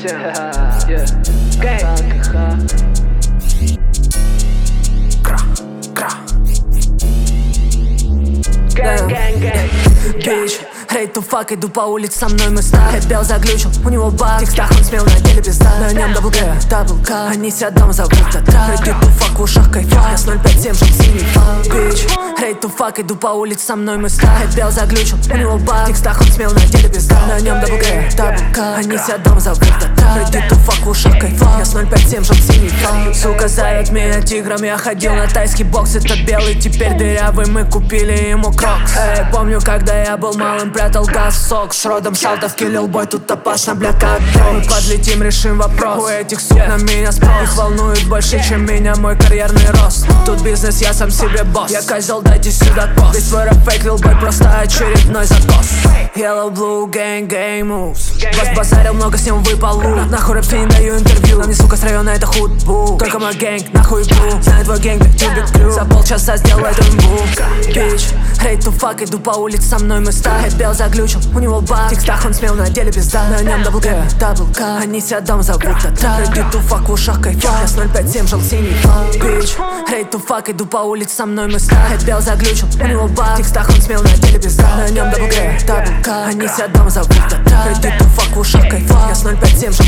всем. Гэнг. Гэнг. Бич, hate to fuck, иду по улице, со мной мы стали. Бел заглючил, у него баг, в текстах он смел, на деле пизда. На нем дабл К, они себя дома зовут от трак. Hate to fuck, в ушах кайфа, я с 057 жил синий фан. Бич, hate to fuck, иду по улице, со мной мы стали. Бел заглючил, у него баг, в текстах он смел, на деле пизда. На нем дабл К, они себя дома зовут от трак. Hate to fuck, в ушах кайфа, я с 057 жил синий фан. Сука зовет меня тигром, я ходил на тайский бокс. Этот белый теперь дырявый, мы купили ему крокс. Помню, когда я был малым, прятал газ, сок. С родом шалтов киллил бой, тут опасно, бля, как дрон. Подлетим, решим вопрос, у этих сук на меня спрос. Их волнует больше, чем меня мой карьерный рост. Тут бизнес, я сам себе босс. Я козел, дайте сюда пост. Весь твой рэп фейк, лил бой, просто очередной закос. Yellow, blue, gang, gang moves. Вас базарил, много с ним выпал лут. Нахуй рэп, не даю интервью. Нам не сука с района, это худбу. Только мой гэнг, нахуй бу. Знаю твой гэнг, как тюбик крю. За полчаса сделай имбу. Бич, hate to fuck, иду по улице, со мной мы стали. Бел заглючил, у него баг, в текстах он смел, на деле пизда. На нем дабл К, они себя дома зовут от трак. Hate to fuck, в ушах кайфа, я с 057 жил синий фан. Бич, hate to fuck, иду по улице, со мной мы стали. Бел заглючил, у него баг, в текстах он смел, на деле пизда. На нем дабл К, они себя дома зовут от трак. Hate to fuck, в ушах кайфа, я с 057 жил